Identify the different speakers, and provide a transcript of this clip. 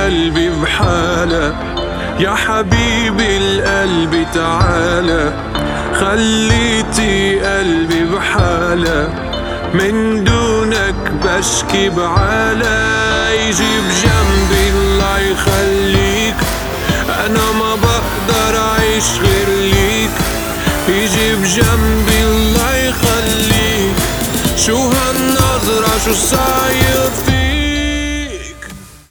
Speaker 1: قلبي بحالة. يا حبيبي القلب تعالى، خليتي قلبي بحالة، من دونك بشكي بعالة. يجيب جنبي الله يخليك، أنا ما بقدر أعيش غير ليك. يجيب جنبي الله يخليك، شو هالنظرة شو صاير فيك؟